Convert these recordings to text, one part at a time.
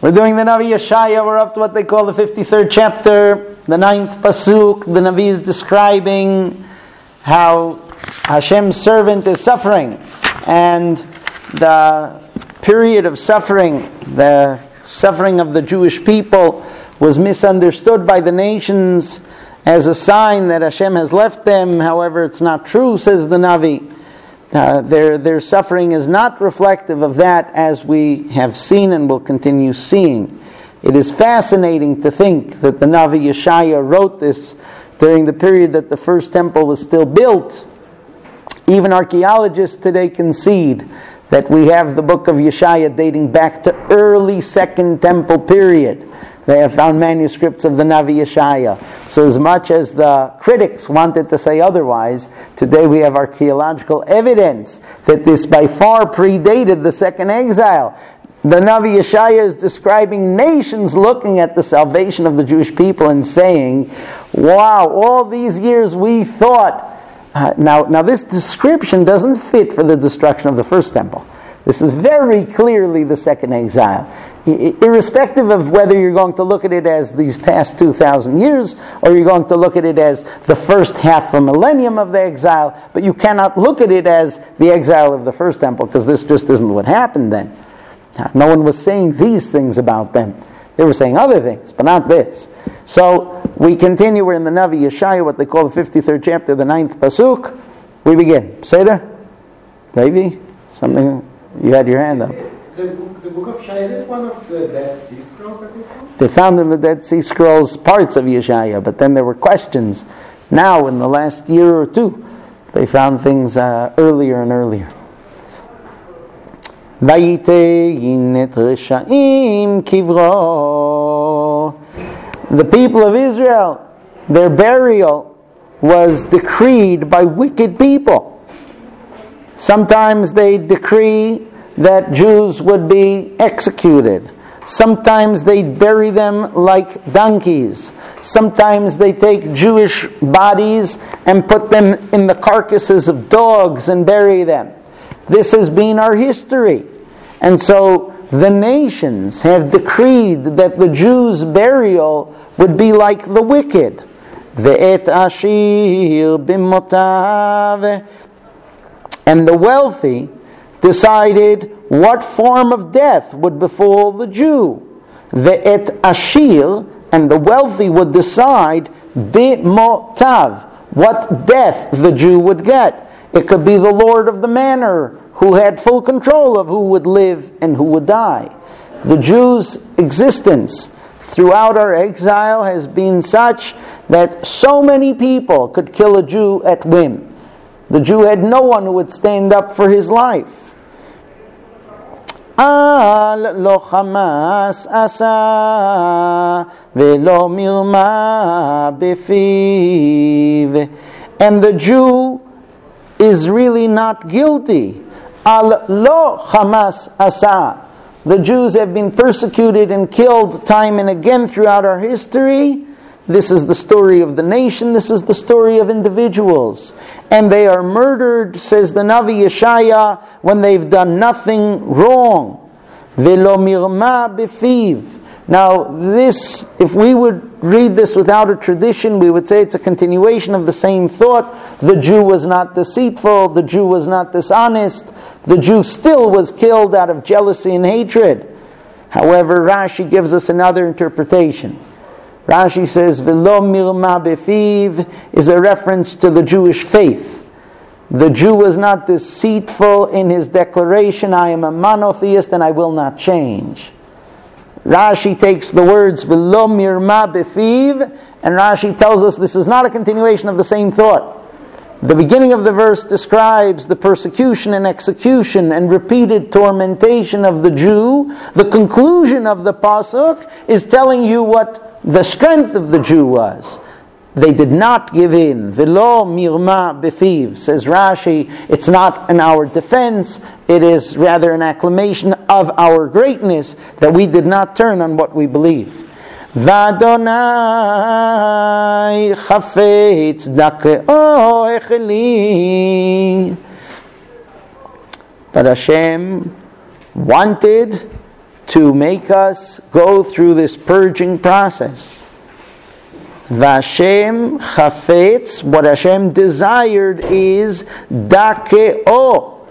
We're doing the Navi Yeshaya. We're up to what they call the 53rd chapter, the 9th pasuk. The Navi is describing how Hashem's servant is suffering, and the period of suffering, the suffering of the Jewish people, was misunderstood by the nations as a sign that Hashem has left them. However, it's not true, says the Navi. Their suffering is not reflective of that, as we have seen and will continue seeing. It is fascinating to think that the Navi Yeshaya wrote this during the period that the first temple was still built. Even archaeologists today concede that we have the book of Yeshaya dating back to early Second Temple period. They have found manuscripts of the Navi Yeshaya. So as much as the critics wanted to say otherwise, today we have archaeological evidence that this by far predated the second exile. The Navi Yeshaya is describing nations looking at the salvation of the Jewish people and saying, wow, all these years we thought... Now this description doesn't fit for the destruction of the first temple. This is very clearly the second exile. Irrespective of whether you're going to look at it as these past 2,000 years, or you're going to look at it as the first half a millennium of the exile, but you cannot look at it as the exile of the first temple, because this just isn't what happened then. No one was saying these things about them. They were saying other things, but not this. So, we continue. We're in the Navi Yeshaya, what they call the 53rd chapter, the 9th pasuk. We begin. Seder? Levi? Something? You had your hand up. The book of Yeshaya, is it one of the Dead Sea Scrolls that they found? They found in the Dead Sea Scrolls parts of Yeshaya, but then there were questions. Now, in the last year or two, they found things earlier and earlier. The people of Israel, their burial was decreed by wicked people. Sometimes they decree that Jews would be executed. Sometimes they bury them like donkeys. Sometimes they take Jewish bodies and put them in the carcasses of dogs and bury them. This has been our history. And so the nations have decreed that the Jews' burial would be like the wicked. Ve'et ashir bimotav. And the wealthy decided what form of death would befall the Jew. Ve'et ashir, and the wealthy would decide bimotav, what death the Jew would get. It could be the lord of the manor, who had full control of who would live and who would die. The Jews' existence throughout our exile has been such that so many people could kill a Jew at whim. The Jew had no one who would stand up for his life. Al lo Hamas asa velo mirma befiv. And the Jew is really not guilty. Al lo Hamas asa. The Jews have been persecuted and killed time and again throughout our history. This is the story of the nation. This is the story of individuals. And they are murdered, says the Navi Yeshaya, when they've done nothing wrong. Velo mirma befiv. Now this, if we would read this without a tradition, we would say it's a continuation of the same thought. The Jew was not deceitful. The Jew was not dishonest. The Jew still was killed out of jealousy and hatred. However, Rashi gives us another interpretation. Rashi says, Velo mirma befiv is a reference to the Jewish faith. The Jew was not deceitful in his declaration, I am a monotheist and I will not change. Rashi takes the words Velo mirma befiv, and Rashi tells us this is not a continuation of the same thought. The beginning of the verse describes the persecution and execution and repeated tormentation of the Jew. The conclusion of the pasuk is telling you what the strength of the Jew was. They did not give in. Velo mirma befiv, says Rashi. It's not in our defense. It is rather an acclamation of our greatness that we did not turn on what we believe. V'Adonai chafetz dakeo echeli. But Hashem wanted to make us go through this purging process. Vashem chafetz, what Hashem desired is dakeo,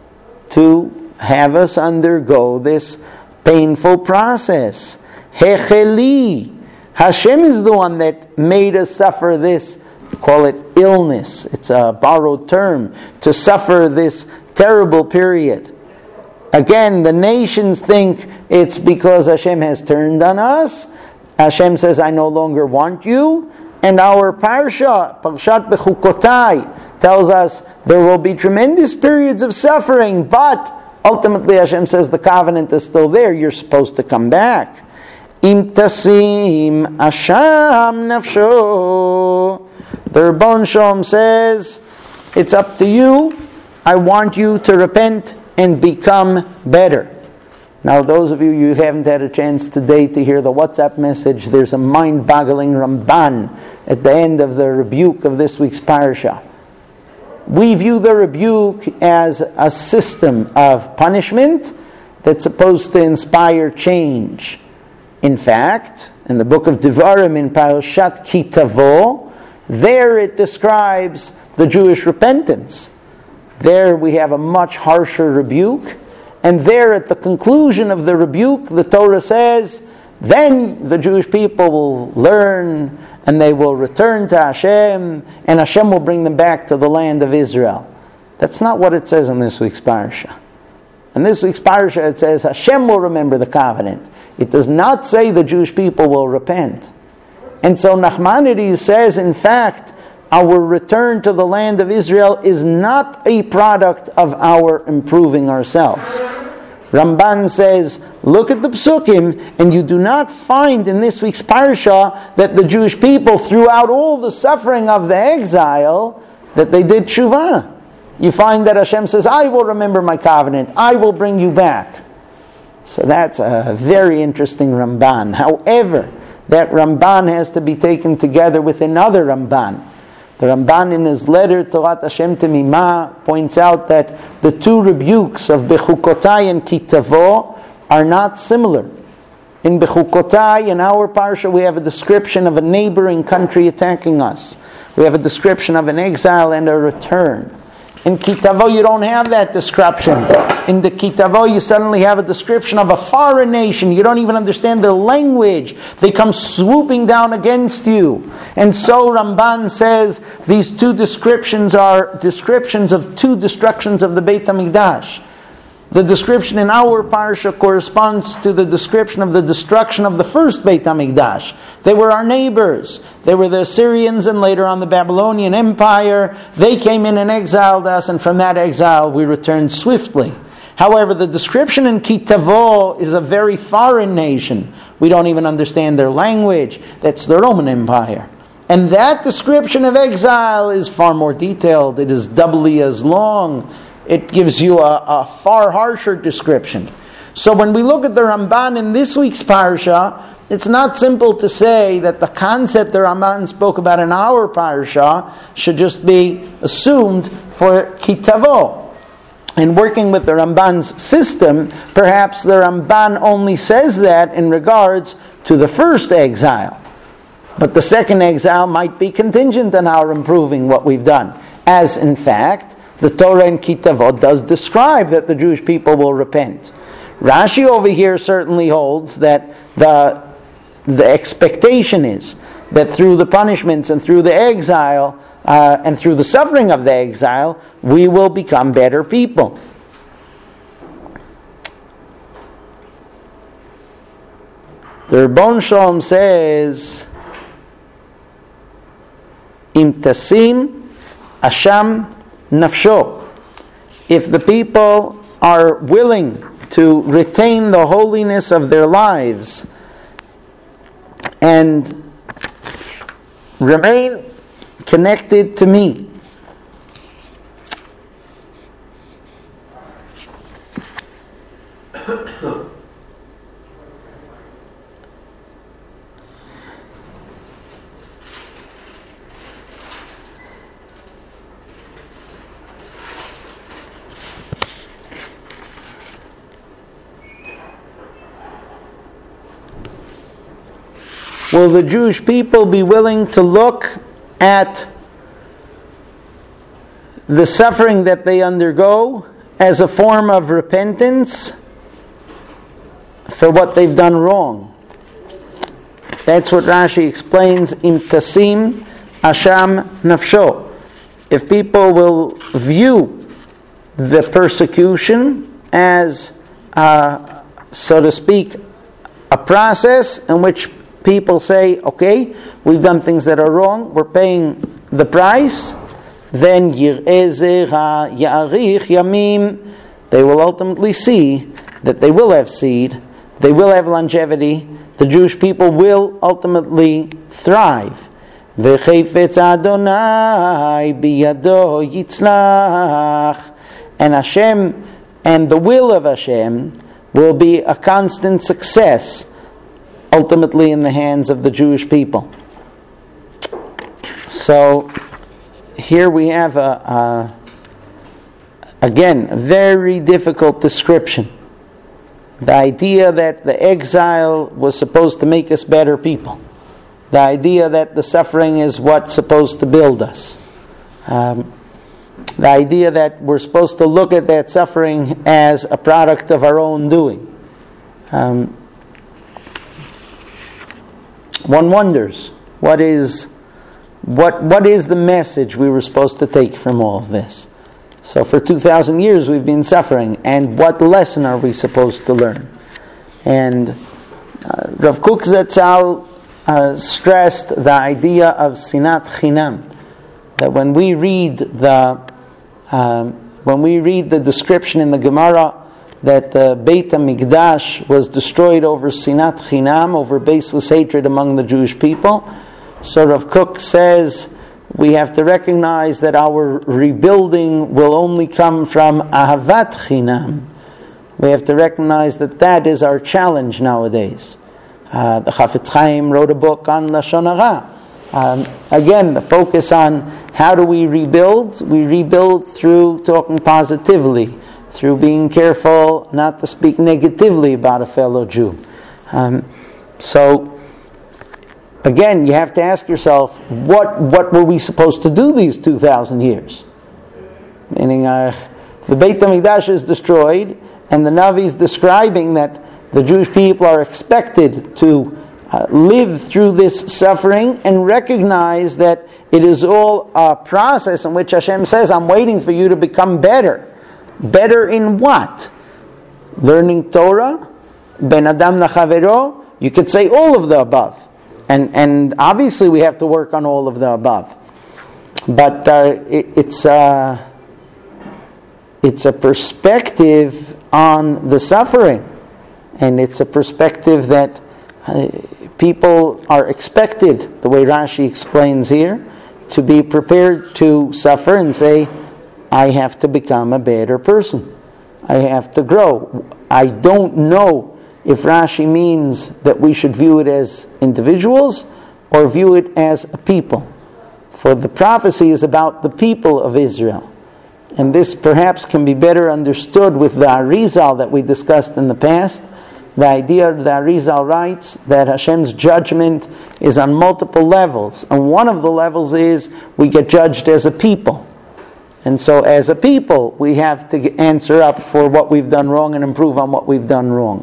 to have us undergo this painful process. Hecheli, Hashem is the one that made us suffer this, call it illness, it's a borrowed term, to suffer this terrible period. Again, the nations think it's because Hashem has turned on us. Hashem says, I no longer want you. And our Parshat Bechukotai, tells us there will be tremendous periods of suffering, but ultimately Hashem says the covenant is still there. You're supposed to come back. Im tasim asham nafsho. The Rebbeinu Shalom says, it's up to you. I want you to repent and become better. Now, those of you haven't had a chance today to hear the WhatsApp message, there's a mind-boggling Ramban at the end of the rebuke of this week's parasha. We view the rebuke as a system of punishment that's supposed to inspire change. In fact, in the book of Devarim, in Parashat Ki Tavo, there it describes the Jewish repentance. There we have a much harsher rebuke. And there at the conclusion of the rebuke, the Torah says, then the Jewish people will learn and they will return to Hashem, and Hashem will bring them back to the land of Israel. That's not what it says in this week's parasha. In this week's parasha it says Hashem will remember the covenant. It does not say the Jewish people will repent. And so Nachmanides says, in fact, our return to the land of Israel is not a product of our improving ourselves. Ramban says, look at the Psukim, and you do not find in this week's parasha that the Jewish people, throughout all the suffering of the exile, that they did tshuva. You find that Hashem says, I will remember my covenant, I will bring you back. So that's a very interesting Ramban. However, that Ramban has to be taken together with another Ramban. The Ramban in his letter, Torat Hashem Temimah, points out that the two rebukes of Bechukotai and Ki Tavo are not similar. In Bechukotai, in our parsha, we have a description of a neighboring country attacking us. We have a description of an exile and a return. In Ki Tavo, you don't have that description. In the Ki Tavo, you suddenly have a description of a foreign nation. You don't even understand their language. They come swooping down against you. And so Ramban says these two descriptions are descriptions of two destructions of the Beit HaMikdash. The description in our parsha corresponds to the description of the destruction of the first Beit HaMikdash. They were our neighbors. They were the Assyrians and later on the Babylonian Empire. They came in and exiled us, and from that exile we returned swiftly. However, the description in Ki Tavo is a very foreign nation. We don't even understand their language. That's the Roman Empire. And that description of exile is far more detailed. It is doubly as long. It gives you a far harsher description. So when we look at the Ramban in this week's parsha, it's not simple to say that the concept the Ramban spoke about in our parsha should just be assumed for Ki Tavo. In working with the Ramban's system, perhaps the Ramban only says that in regards to the first exile. But the second exile might be contingent on our improving what we've done. As in fact, the Torah in Ki Tavo does describe that the Jewish people will repent. Rashi over here certainly holds that the expectation is that through the punishments and through the exile and through the suffering of the exile, we will become better people. The Rebbeinu Shalom says, Im tasim asham nafsho. If the people are willing to retain the holiness of their lives and remain connected to me, will the Jewish people be willing to look at the suffering that they undergo as a form of repentance for what they've done wrong? That's what Rashi explains, Im tasim asham nafsho. If people will view the persecution as, so to speak, a process in which people say, okay, we've done things that are wrong, we're paying the price, then yir'ezeh ha'ya'arich yamim, they will ultimately see that they will have seed, they will have longevity, the Jewish people will ultimately thrive. V'chayfetz Adonai biyado yitzlach, and Hashem and the will of Hashem will be a constant success ultimately in the hands of the Jewish people. So here we have again a very difficult description. The idea that the exile was supposed to make us better people. The idea that the suffering is what's supposed to build us. The idea that we're supposed to look at that suffering as a product of our own doing. One wonders, what is the message we were supposed to take from all of this? So for 2,000 years we've been suffering, and what lesson are we supposed to learn? And Rav Kook Zatzal stressed the idea of sinat chinam, that when we read the description in the Gemara that the Beit HaMikdash was destroyed over sinat chinam, over baseless hatred among the Jewish people, so Rav Kook says we have to recognize that our rebuilding will only come from ahavat chinam. We have to recognize that is our challenge nowadays. The Chafetz Chaim wrote a book on Lashon Hara. Again, the focus on how do we rebuild? We rebuild through talking positively, through being careful not to speak negatively about a fellow Jew. So, again, you have to ask yourself, what were we supposed to do these 2,000 years? Meaning, the Beit HaMikdash is destroyed, and the Navi is describing that the Jewish people are expected to live through this suffering and recognize that it is all a process in which Hashem says, I'm waiting for you to become better. Better in what? Learning Torah? Ben Adam Nachavero? You could say all of the above. And obviously we have to work on all of the above. But it's a perspective on the suffering. And it's a perspective that people are expected, the way Rashi explains here, to be prepared to suffer and say, I have to become a better person. I have to grow. I don't know if Rashi means that we should view it as individuals or view it as a people. For the prophecy is about the people of Israel. And this perhaps can be better understood with the Arizal that we discussed in the past. The idea of the Arizal writes that Hashem's judgment is on multiple levels. And one of the levels is we get judged as a people. And so as a people, we have to answer up for what we've done wrong and improve on what we've done wrong.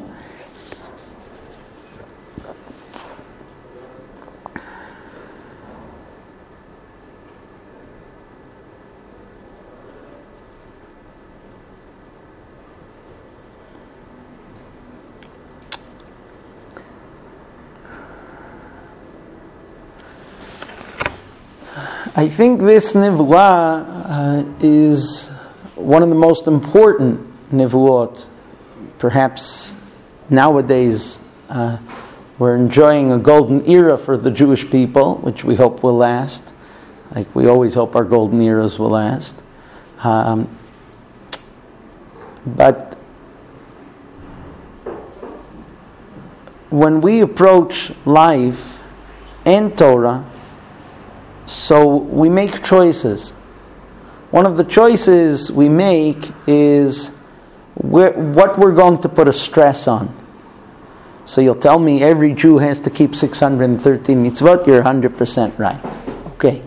I think this nivuah is one of the most important nivuot. Perhaps nowadays we're enjoying a golden era for the Jewish people, which we hope will last. Like we always hope our golden eras will last. But when we approach life and Torah, so we make choices. One of the choices we make is what we're going to put a stress on. So you'll tell me every Jew has to keep 613 mitzvot? You're 100% right. Okay.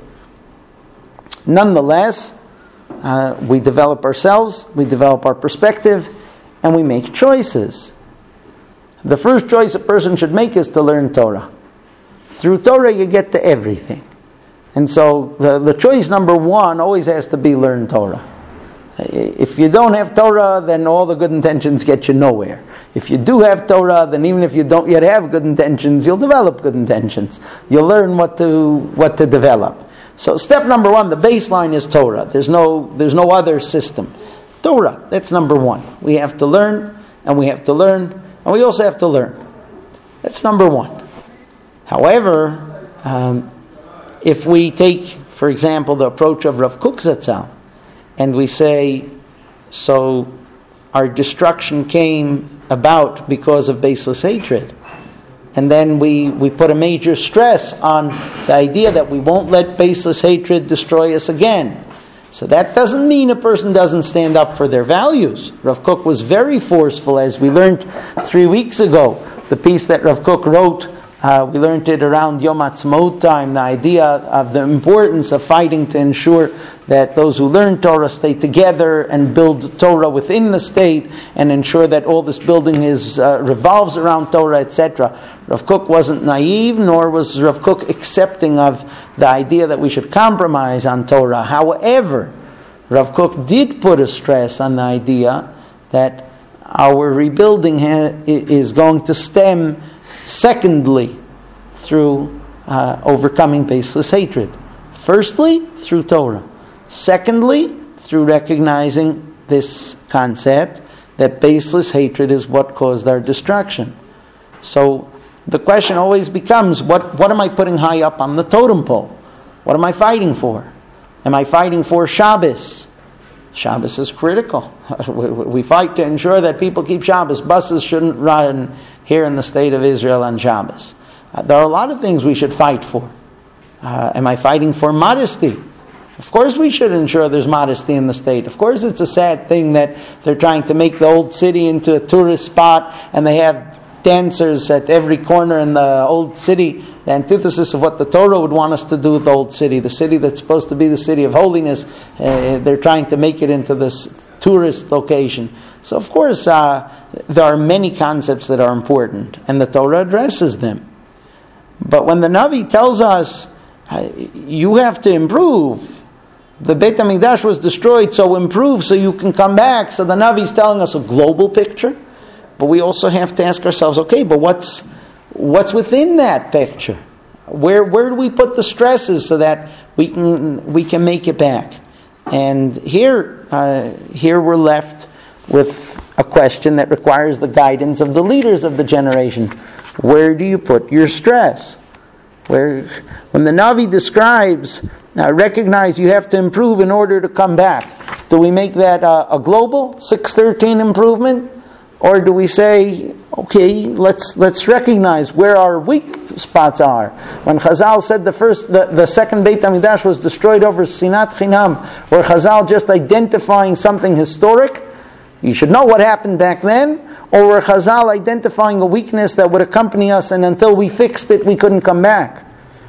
Nonetheless, we develop ourselves, we develop our perspective, and we make choices. The first choice a person should make is to learn Torah. Through Torah you get to everything. And so the choice number one always has to be learn Torah. If you don't have Torah, then all the good intentions get you nowhere. If you do have Torah, then even if you don't yet have good intentions, you'll develop good intentions. You'll learn what to develop. So step number one, the baseline is Torah. There's no other system. Torah, that's number one. We have to learn, and we have to learn, and we also have to learn. That's number one. However, if we take, for example, the approach of Rav Kook Zatzal, and we say, so our destruction came about because of baseless hatred, and then we put a major stress on the idea that we won't let baseless hatred destroy us again. So that doesn't mean a person doesn't stand up for their values. Rav Kook was very forceful, as we learned 3 weeks ago. The piece that Rav Kook wrote, we learned it around Yom Ha'atzmaut time, the idea of the importance of fighting to ensure that those who learn Torah stay together and build Torah within the state and ensure that all this building revolves around Torah, etc. Rav Kook wasn't naive, nor was Rav Kook accepting of the idea that we should compromise on Torah. However, Rav Kook did put a stress on the idea that our rebuilding is going to stem, secondly, through overcoming baseless hatred. Firstly, through Torah. Secondly, through recognizing this concept that baseless hatred is what caused our destruction. So the question always becomes, what am I putting high up on the totem pole? What am I fighting for? Am I fighting for Shabbos? Shabbos is critical. We fight to ensure that people keep Shabbos. Buses shouldn't run here in the state of Israel on Shabbos. There are a lot of things we should fight for. Am I fighting for modesty? Of course we should ensure there's modesty in the state. Of course it's a sad thing that they're trying to make the old city into a tourist spot and they have dancers at every corner in the old city, the antithesis of what the Torah would want us to do with the old city. The city that's supposed to be the city of holiness, they're trying to make it into this tourist location. So of course there are many concepts that are important and the Torah addresses them. But when the Navi tells us you have to improve, the Beit HaMikdash was destroyed, so improve so you can come back. So the Navi is telling us a global picture, but we also have to ask ourselves, okay, but what's within that picture? Where do we put the stresses so that we can make it back? And here we're left with a question that requires the guidance of the leaders of the generation. Where do you put your stress? When the Navi describes, recognize you have to improve in order to come back, do we make that a global 613 improvement? Or do we say, okay, let's recognize where our weak spots are? When Chazal said the second Beit HaMikdash was destroyed over Sinat Chinam, where Chazal just identifying something historic, you should know what happened back then, or were Chazal identifying a weakness that would accompany us and until we fixed it, we couldn't come back?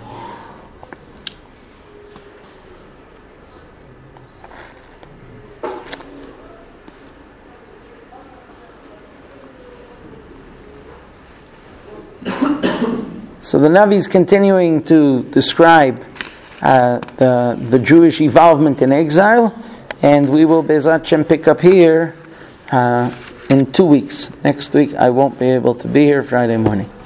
So the Navi is continuing to describe the Jewish involvement in exile, and we will Be'ezrat Hashem pick up here in 2 weeks. Next week I won't be able to be here Friday morning.